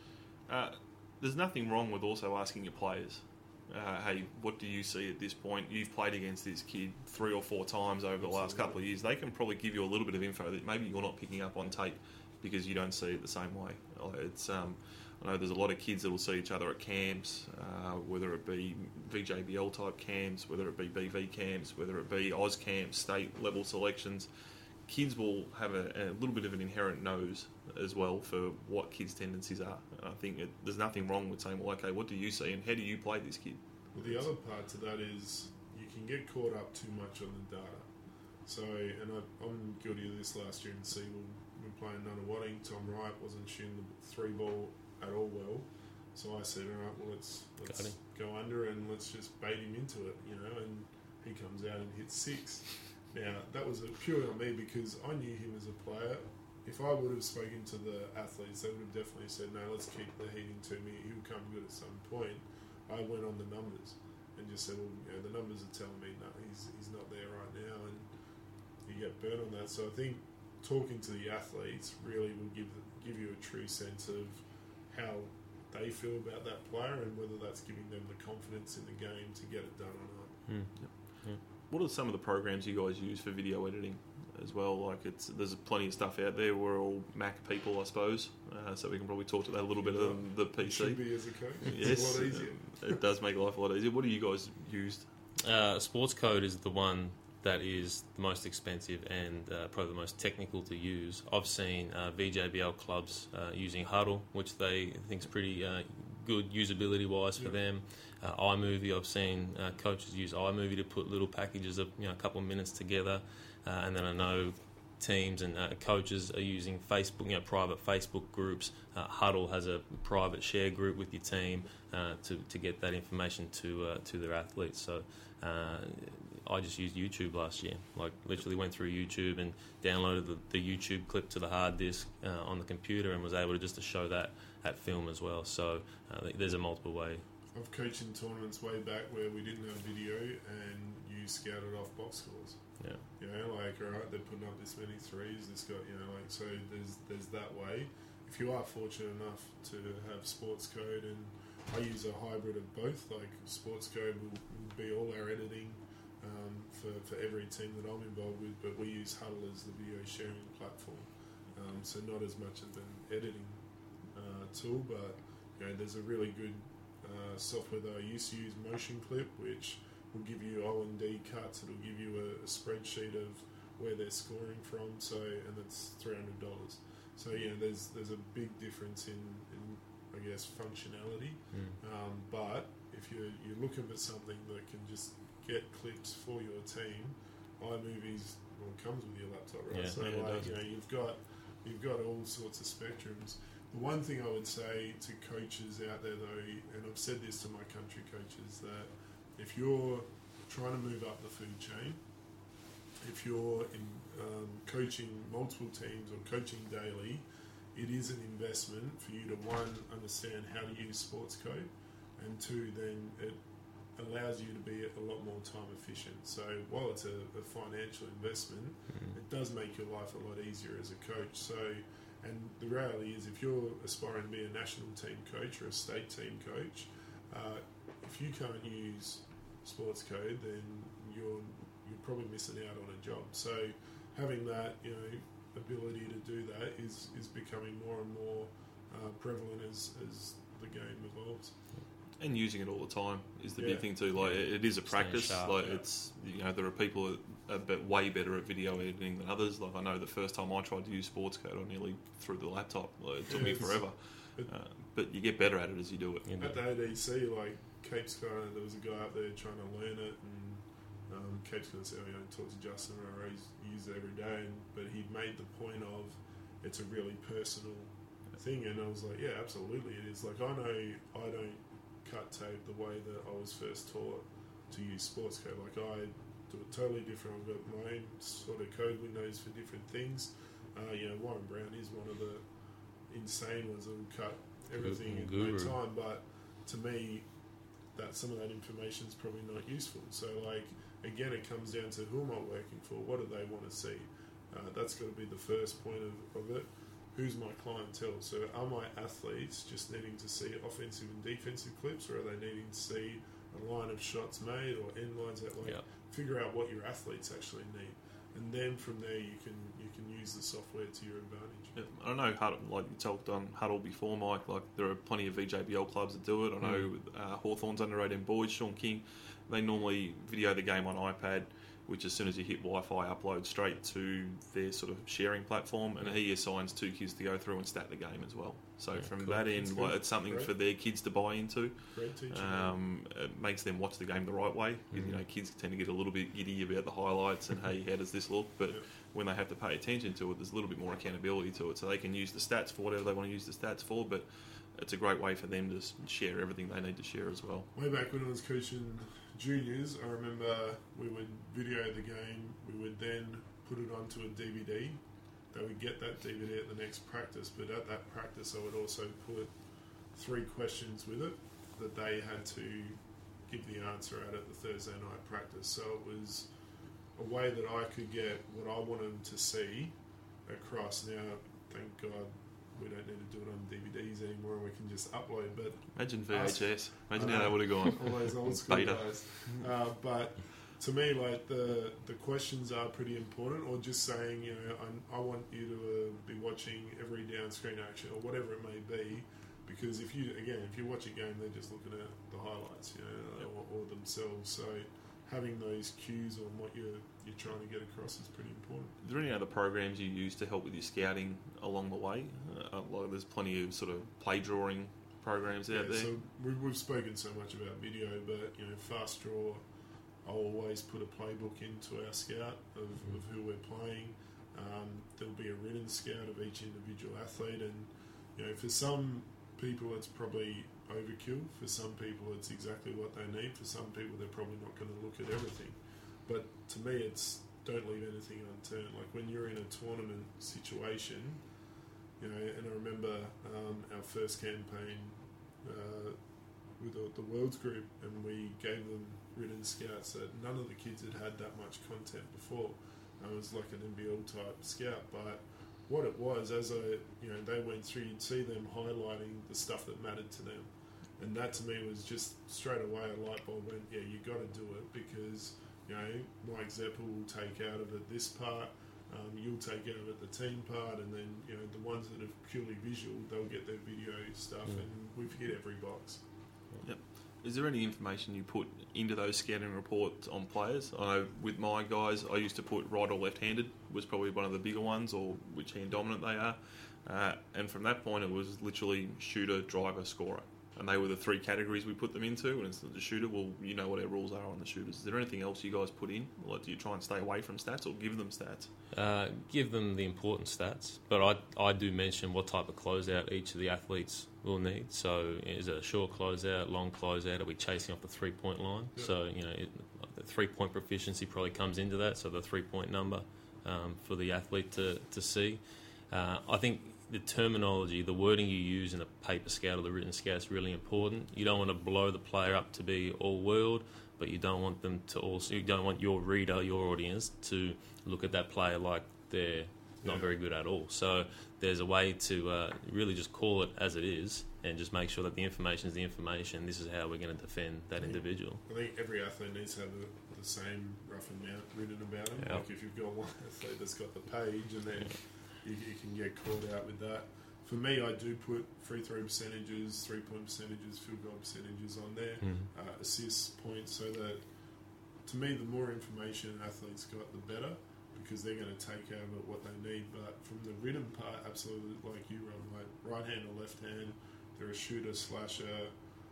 Uh, there's nothing wrong with also asking your players, uh, hey, what do you see at this point? You've played against this kid three or four times over the last couple of years. They can probably give you a little bit of info that maybe you're not picking up on tape because you don't see it the same way. It's um, I know there's a lot of kids that will see each other at camps, uh, whether it be V J B L type camps, whether it be B V camps, whether it be Oz camps, state level selections. Kids will have a, a little bit of an inherent nose as well for what kids' tendencies are. And I think it, there's nothing wrong with saying, well, okay, what do you see and how do you play this kid? Well, the other part to that is you can get caught up too much on the data. So, and I, I'm guilty of this last year in Seagull. We were playing Nunawading. Tom Wright wasn't shooting the three ball at all well. So I said, all right, well, let's, let's go under and let's just bait him into it, you know, and he comes out and hits six. Now, that was purely on me because I knew him as a player. If I would have spoken to the athletes, they would have definitely said, no, let's keep the heating to me. He'll come good at some point. I went on the numbers and just said, well, you know, the numbers are telling me, no, he's he's not there right now. And you get burnt on that. So I think talking to the athletes really will give give you a true sense of how they feel about that player and whether that's giving them the confidence in the game to get it done or not. Mm. Yep. Yep. What are some of the programs you guys use for video editing as well? Like, it's there's plenty of stuff out there. We're all Mac people, I suppose, uh, so we can probably talk to that a little bit on the P C. It should be as a coach. Yes, It's a lot easier. It does make life a lot easier. What do you guys used? Uh, Sports Code is the one that is the most expensive and uh, probably the most technical to use. I've seen uh, V J B L clubs uh, using Huddle, which they think is pretty uh, good usability-wise for Yep. them. Uh, iMovie, I've seen uh, coaches use iMovie to put little packages of you know a couple of minutes together, uh, and then I know teams and uh, coaches are using Facebook, you know, private Facebook groups. Uh, Huddle has a private share group with your team uh, to to get that information to uh, to their athletes. So uh, I just used YouTube last year. Like literally went through YouTube and downloaded the, the YouTube clip to the hard disk uh, on the computer and was able to just to show that at film as well. So uh, there's a multiple way. I've coached in tournaments way back where we didn't have video and you scouted off box scores. Yeah. You know, like, all right, they're putting up this many threes, this guy, you know, like, so there's there's that way. If you are fortunate enough to have Sports Code, and I use a hybrid of both, like Sports Code will, will be all our editing um, for, for every team that I'm involved with, but we use Huddle as the video sharing platform. Um, so not as much of an editing uh, tool, but you know, there's a really good uh, software that I used to use, Motion Clip, which will give you O and D cuts. It'll give you a, a spreadsheet of where they're scoring from. So, and it's three hundred dollars. So, you know, there's there's a big difference in, in I guess, functionality. Mm. Um, but if you're you're looking for something that can just get clips for your team, iMovies well comes with your laptop, right? Yeah, so, yeah, it like, does. you know, you've got you've got all sorts of spectrums. The one thing I would say to coaches out there, though, and I've said this to my country coaches, that if you're trying to move up the food chain, if you're in um, coaching multiple teams or coaching daily, it is an investment for you to, one, understand how to use sports code, and two, then it allows you to be a lot more time efficient. So while it's a, a financial investment, Mm. it does make your life a lot easier as a coach. So, and the reality is, if you're aspiring to be a national team coach or a state team coach, uh, if you can't use sports code, then you're you're probably missing out on a job. So having that, you know, ability to do that is, is becoming more and more uh, prevalent as, as the game evolves. And using it all the time is the Yeah. big thing too. Like Yeah. it, it is a Staying practice. sharp, like yeah. it's you know there are people that are bit way better at video editing than others. Like I know the first time I tried to use sports code, I nearly threw the laptop. Like, it took Yeah, me it's- forever. it- Uh, but you get better at it as you do it. You know, At the A D C, like Cape's kind of, there was a guy up there trying to learn it, and um, Cape's going to say, oh, you know, talk to Justin, or he's use it every day, and, but he made the point of it's a really personal thing, and I was like, yeah, absolutely it is. Like I know I don't cut tape the way that I was first taught to use sports code. Like I do it totally different. I've got my own sort of code windows for different things. Uh, you know, Warren Brown is one of the insane ones that will cut everything in no Guru. time, but to me, that some of that information is probably not useful. So, like, again, it comes down to who am I working for? What do they want to see? Uh, that's got to be the first point of, of it. Who's my clientele? So, are my athletes just needing to see offensive and defensive clips, or are they needing to see a line of shots made or end lines that, like, Yeah. figure out what your athletes actually need, and then from there you can you can use the software to your advantage. Yeah, I don't know Huddle, like you talked on Huddle before, Mike. Like there are plenty of V J B L clubs that do it. I know uh, Hawthorn's under eighteen boys, Sean King. They normally video the game on iPad, which as soon as you hit Wi-Fi, upload straight to their sort of sharing platform, and he assigns two kids to go through and stat the game as well. So Yeah, from cool. that That's end, good. like, it's something Great. for their kids to buy into. Great teaching. Um, it makes them watch the game the right way. Mhm. You know, kids tend to get a little bit giddy about the highlights and hey, how does this look? But Yeah. when they have to pay attention to it, there's a little bit more accountability to it. So they can use the stats for whatever they want to use the stats for. But it's a great way for them to s- share everything they need to share as well. Way back when I was coaching juniors, I remember we would video the game. We would then put it onto a D V D. They would get that D V D at the next practice, but at that practice, I would also put three questions with it that they had to give the answer at at the Thursday night practice. So it was a way that I could get what I wanted them to see across. Now, thank God, we don't need to do it on D V Ds anymore, and we can just upload. But Imagine V H S. Imagine I how know. that would have gone. all those old school Beta. guys. Uh, but to me, like the the questions are pretty important, or just saying, you know, I, I want you to uh, be watching every down screen action or whatever it may be, because if you again, if you watch a game, they're just looking at the highlights, you know, Yep. or, or themselves. So having those cues on what you're you're trying to get across is pretty important. Are there any other programs you use to help with your scouting along the way? Uh, like there's plenty of sort of play drawing programs out Yeah, there. so we, we've spoken so much about video, but you know, Fast Draw, I'll always put a playbook into our scout of, of who we're playing. Um, there'll be a written scout of each individual athlete, and you know, for some people it's probably overkill. For some people it's exactly what they need. For some people they're probably not going to look at everything. But to me, it's don't leave anything unturned. Like when you're in a tournament situation, you know, and I remember um, our first campaign uh, with the, the Worlds group, and we gave them written scouts that none of the kids had had that much content before. It was like an N B L type scout, but what it was, as I, you know, they went through, you'd see them highlighting the stuff that mattered to them, and that to me was just straight away a light bulb went, yeah, you got to do it, because you know Mike Zeppel will take out of it this part. Um, you'll take out of it the team part, and then you know the ones that are purely visual, they'll get their video stuff, Mm. and we've hit every box. Yep. Is there any information you put into those scouting reports on players? I know with my guys, I used to put right or left-handed was probably one of the bigger ones, or which hand dominant they are. Uh, and from that point, it was literally shooter, driver, scorer. And they were the three categories we put them into. And it's the shooter, well, you know what our rules are on the shooters. Is there anything else you guys put in? Like, do you try and stay away from stats or give them stats? Uh, give them the important stats, but I, I do mention what type of closeout each of the athletes will need. So is it a short closeout, long closeout? Are we chasing off the three-point line? Yep. So, you know, it, the three-point proficiency probably comes into that, so the three-point number um, for the athlete to, to see. Uh, I think the terminology, the wording you use in a paper scout or the written scout is really important. You don't want to blow the player up to be all-world, but you don't want them to also, you don't want your reader, your audience, to look at that player like they're not Yeah. very good at all. So there's a way to uh, really just call it as it is and just make sure that the information is the information. This is how we're going to defend that individual. I think every athlete needs to have the, the same rough amount written about them. Yep. Like if you've got one athlete that's got the page, and then you, you can get caught out with that. For me, I do put free throw percentages, three point percentages, field goal percentages on there, Mm. uh, assists, points, so that to me, the more information an athlete's got, the better, because they're going to take out of it what they need. But from the written part, absolutely, like you, Rob, like right hand or left hand, they're a shooter, slasher,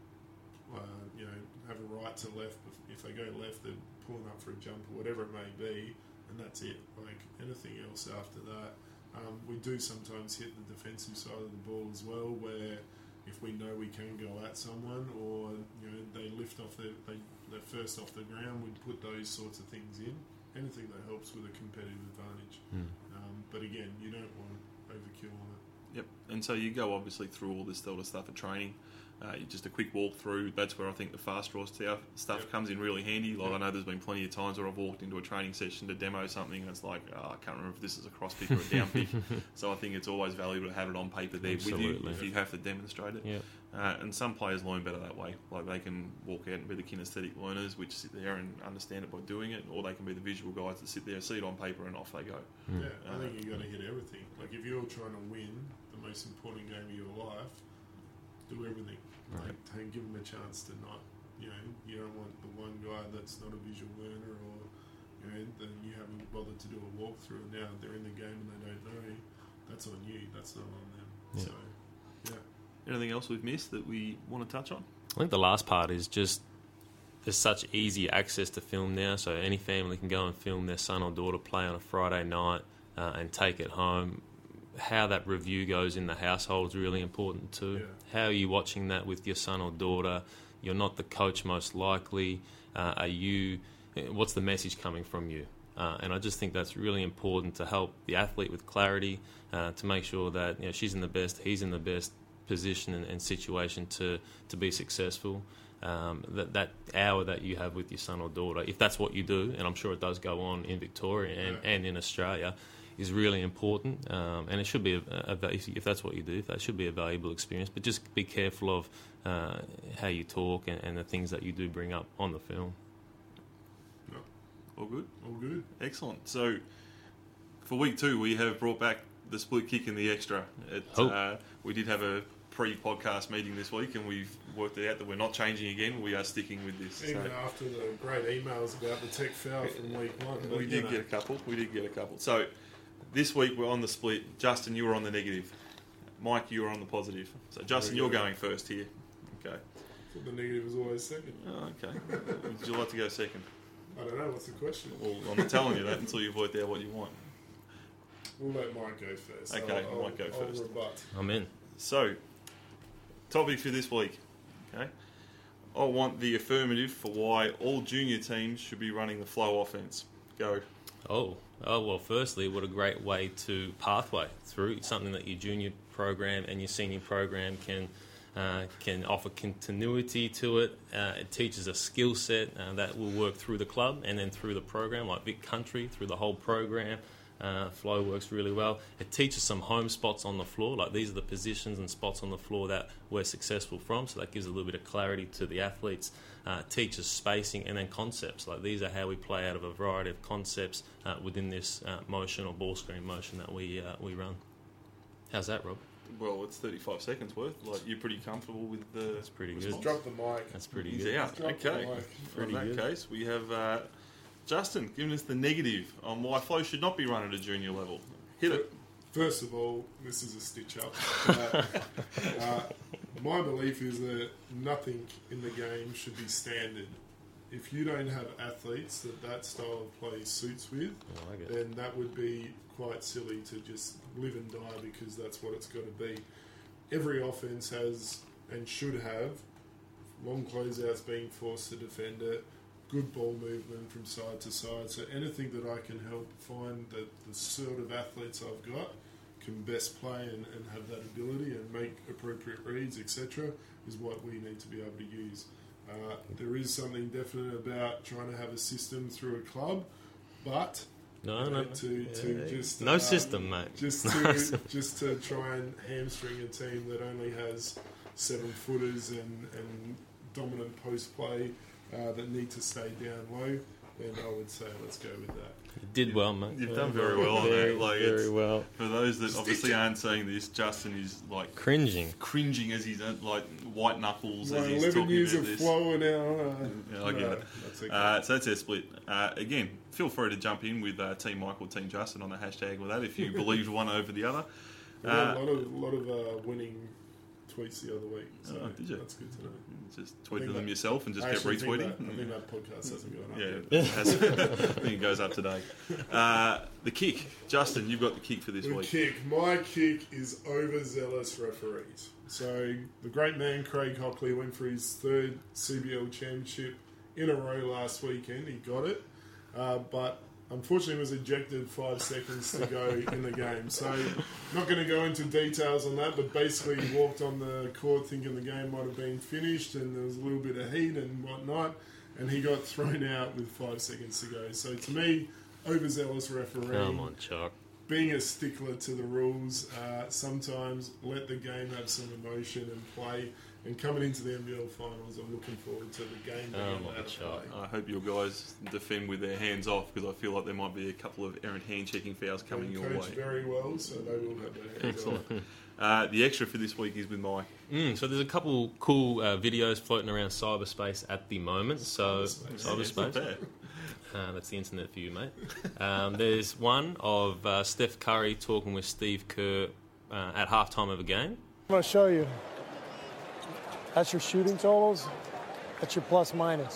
uh, you know, have a right to left. If they go left, they're pulling up for a jump or whatever it may be, and that's it. Like anything else after that. Um, we do sometimes hit the defensive side of the ball as well, where if we know we can go at someone, or you know they lift off their they, they're first off the ground, we'd put those sorts of things in. Anything that helps with a competitive advantage. Mm. Um, but again, you don't want overkill on it. Yep. And so you go obviously through all this sort of stuff at training. Uh, just a quick walkthrough. That's where I think the fast draw stuff stuff Yep. comes in really handy. Like Yep. I know there's been plenty of times where I've walked into a training session to demo something, and it's like, oh, I can't remember if this is a cross pick or a down pick. So I think it's always valuable to have it on paper there with you Absolutely. if you have to demonstrate it. Yeah. Uh, and some players learn better that way. Like they can walk out and be the kinesthetic learners, which sit there and understand it by doing it, or they can be the visual guys that sit there, see it on paper, and off they go. Mm. Yeah, I think you got to hit everything. Like if you're trying to win the most important game of your life, do everything. Right. Like, don't give them a chance to not. You know, you don't want the one guy that's not a visual learner, or you know, then you haven't bothered to do a walkthrough. And now they're in the game and they don't know. That's on you. That's not on them. Yeah. So, yeah. Anything else we've missed that we want to touch on? I think the last part is just there's such easy access to film now, so any family can go and film their son or daughter play on a Friday night uh, and take it home. How that review goes in the household is really important too. Yeah. How are you watching that with your son or daughter? You're not the coach most likely. Uh, are you? What's the message coming from you? Uh, and I just think that's really important to help the athlete with clarity, uh, to make sure that you know, she's in the best, he's in the best position and, and situation to, to be successful. Um, that, that hour that you have with your son or daughter, if that's what you do, and I'm sure it does go on in Victoria and, Yeah. and in Australia, is really important. Um, and it should be, a, a, if that's what you do, that should be a valuable experience. But just be careful of uh, how you talk and, and the things that you do bring up on the film. All good? All good. Excellent. So, for week two, we have brought back the split kick and the extra. It, Oh. uh, we did have a pre-podcast meeting this week, and we've worked it out that we're not changing again. We are sticking with this. Even So, after the great emails about the tech foul from week one. we but, you did know. get a couple. We did get a couple. So, this week we're on the split. Justin, you were on the negative. Mike, you were on the positive. So, Justin, Very you're good. going first here. Okay. So the negative is always second. Oh, okay. Would you like to go second? I don't know, what's the question? Well, I'm not telling you that until you've worked out what you want. We'll let Mike go first. Okay, I'll, Mike go I'll, first. I'll rebut. I'm in. So, topic for this week. Okay, I want the affirmative for why all junior teams should be running the flow offense. Go. Oh, oh well. Firstly, what a great way to pathway through. It's something that your junior program and your senior program can uh, can offer continuity to it. Uh, it teaches a skill set uh, that will work through the club and then through the program, like Vic Country, through the whole program. Uh, flow works really well. It teaches some home spots on the floor. Like these are the positions and spots on the floor that we're successful from. So that gives a little bit of clarity to the athletes. Uh, teaches spacing and then concepts. Like these are how we play out of a variety of concepts uh, within this uh, motion or ball screen motion that we uh, we run. How's that, Rob? Well, it's thirty-five seconds worth. Like you're pretty comfortable with the. That's pretty good. Just drop the mic. That's pretty He's good. out. Drop the Okay. mic. Pretty In that good. case, we have uh, Justin giving us the negative on why flow should not be run at a junior level. Hit it. First of all, this is a stitch up. Uh, uh, my belief is that nothing in the game should be standard. If you don't have athletes that that style of play suits with, I like it. then that would be quite silly to just live and die because that's what it's got to be. Every offense has and should have long closeouts being forced to defend it, good ball movement from side to side. So anything that I can help find that the sort of athletes I've got can best play and, and have that ability and make appropriate reads, et cetera, is what we need to be able to use. Uh, there is something definite about trying to have a system through a club, but No, you know, no, to, yeah, to yeah. just no um, system, mate. just No to system. just to try and hamstring a team that only has seven footers and, and dominant post play uh, that need to stay down low, then I would say let's go with that. You did well, mate. You've Yeah, done very well on very, that. Like, very it's- well. For those that obviously aren't seeing this, Justin is like Cringing. cringing as he's uh, like white knuckles My as he's eleven talking years about of this. flow now. Uh, Yeah, I get no, it. That's okay. Uh, so that's our split. Uh, again, feel free to jump in with uh, Team Michael, Team Justin on the hashtag with that if you believed one over the other. We had Uh, a lot of, lot of uh, winning tweets the other week, so Oh, did you? that's good to know. Just I tweeted think them that- yourself and just I kept actually think retweeting. that- I think that podcast hasn't gone up Yeah, yet. it has. I think it goes up today. Uh, the kick. Justin, you've got the kick for this The week. kick. My kick is overzealous referees. So the great man Craig Hockley went for his third C B L championship in a row last weekend. He got it, uh, but unfortunately was ejected five seconds to go in the game. So not going to go into details on that, but basically he walked on the court thinking the game might have been finished and there was a little bit of heat and whatnot, and he got thrown out with five seconds to go. So to me, overzealous refereeing. Come on, Chuck. Being a stickler to the rules, uh, sometimes let the game have some emotion and play. And coming into the N B L finals, I'm looking forward to the game being Oh, allowed my to God. play. I hope your guys defend with their hands off because I feel like there might be a couple of errant hand checking fouls coming They your coach way. very well, so they will have their hands Excellent. off. Uh, the extra for this week is with Mike. Mm, so there's a couple cool uh, videos floating around cyberspace at the moment. So Cyberspace. Yeah, it's not cyberspace. bad. Uh, that's the internet for you, mate. Um, there's one of uh, Steph Curry talking with Steve Kerr uh, at halftime of a game. I'm going to show you. That's your shooting totals. That's your plus minus.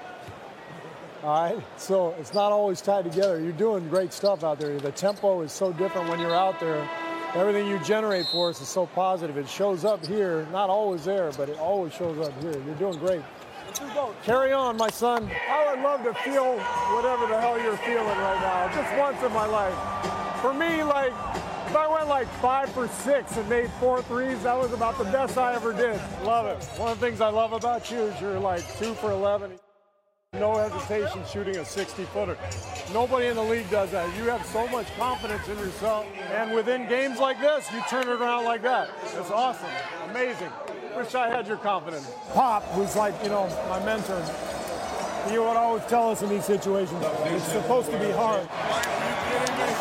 All right? So it's not always tied together. You're doing great stuff out there. The tempo is so different when you're out there. Everything you generate for us is so positive. It shows up here, not always there, but it always shows up here. You're doing great. Carry on, my son. I would love to feel whatever the hell you're feeling right now, just once in my life. For me, like, if I went like five for six and made four threes, that was about the best I ever did. Love it. One of the things I love about you is you're like two for eleven. No hesitation shooting a sixty-footer. Nobody in the league does that. You have so much confidence in yourself. And within games like this, you turn it around like that. It's awesome. Amazing. Wish I had your confidence. Pop was like, you know, my mentor. He would always tell us in these situations, it's supposed to be hard. Are you kidding me?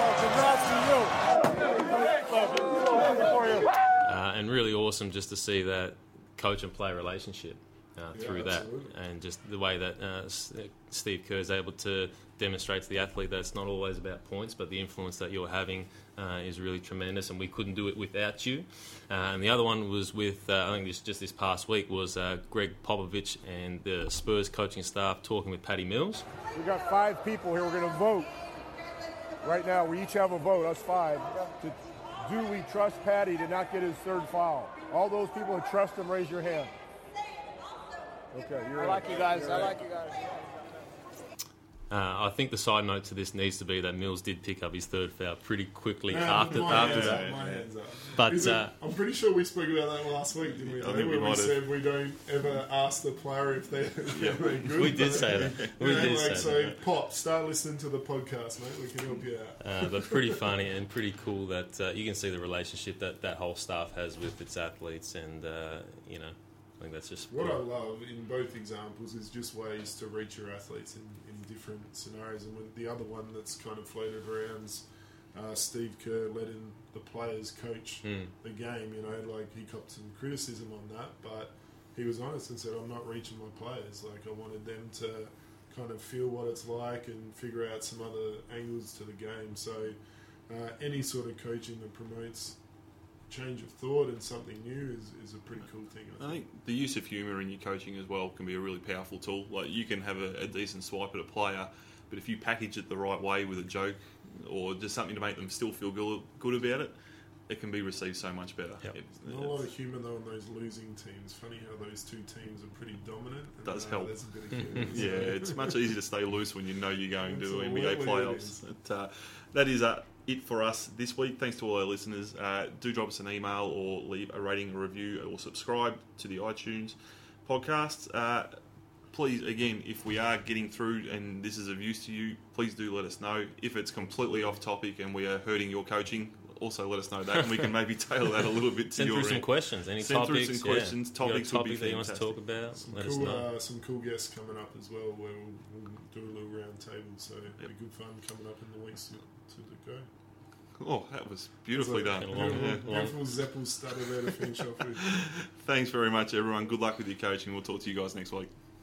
Oh, congrats to you. For you. Uh, and really awesome just to see that coach and player relationship uh, through that, absolutely. and just the way that uh, S- Steve Kerr is able to demonstrate to the athlete that it's not always about points, but the influence that you're having uh, is really tremendous, and we couldn't do it without you. Uh, and the other one was with, uh, I think this, just this past week, was uh, Greg Popovich and the Spurs coaching staff talking with Patty Mills. We've got five people here. We're going to vote. Right now, we each have a vote, us five. To, do we trust Patty to not get his third foul? All those people who trust him, raise your hand. Okay, you're I like you guys. I like you guys. Uh, I think the side note to this needs to be that Mills did pick up his third foul pretty quickly Man, after my after hands that. up, my hands up. But Is it- uh, I'm pretty sure we spoke about that last week, didn't we? I think we when we might have. said we don't ever ask the player if they're, Yeah. if they're good. we did but- say that. We Yeah, did like, say so, that. Pop, start listening to the podcast, mate. We can help you out. Uh, but pretty funny and pretty cool that uh, you can see the relationship that that whole staff has with its athletes, and uh, you know, I think that's just What I love in both examples is just ways to reach your athletes in, in different scenarios. And with the other one that's kind of floated around is uh, Steve Kerr letting the players coach Mm. the game. You know, like he copped some criticism on that, but he was honest and said, "I'm not reaching my players. Like I wanted them to kind of feel what it's like and figure out some other angles to the game." So uh, any sort of coaching that promotes change of thought and something new is, is a pretty cool thing. I I think. think the use of humour in your coaching as well can be a really powerful tool. Like you can have a, a decent swipe at a player, but if you package it the right way with a joke or just something to make them still feel good, good about it, it can be received so much better. Yep. It- Not a lot of humour though on those losing teams. Funny how those two teams are pretty dominant. And, Does uh, help. There's a bit of humour. Yeah, it's much easier to stay loose when you know you're going to N B A Absolutely it playoffs. But, uh, that is uh, it for us this week. Thanks to all our listeners. Uh, do drop us an email or leave a rating, a review, or subscribe to the iTunes podcast. Uh, please, again, if we are getting through and this is of use to you, please do let us know. If it's completely off topic and we are hurting your coaching, also let us know that, and we can maybe tailor that a little bit to Send your through some end. questions. Any Send through topics? some questions. Yeah. You got a Topics would be topic that you want us to fantastic. talk about? Some Let us cool, know. uh, some cool guests coming up as well, where we'll, we'll do a little round table. So it'll be good fun coming up in the weeks to, to go. Oh, that was beautifully It's a done. Long, Beautiful, long. beautiful Zeppel stutter there to finish off with. Thanks very much, everyone. Good luck with your coaching. We'll talk to you guys next week.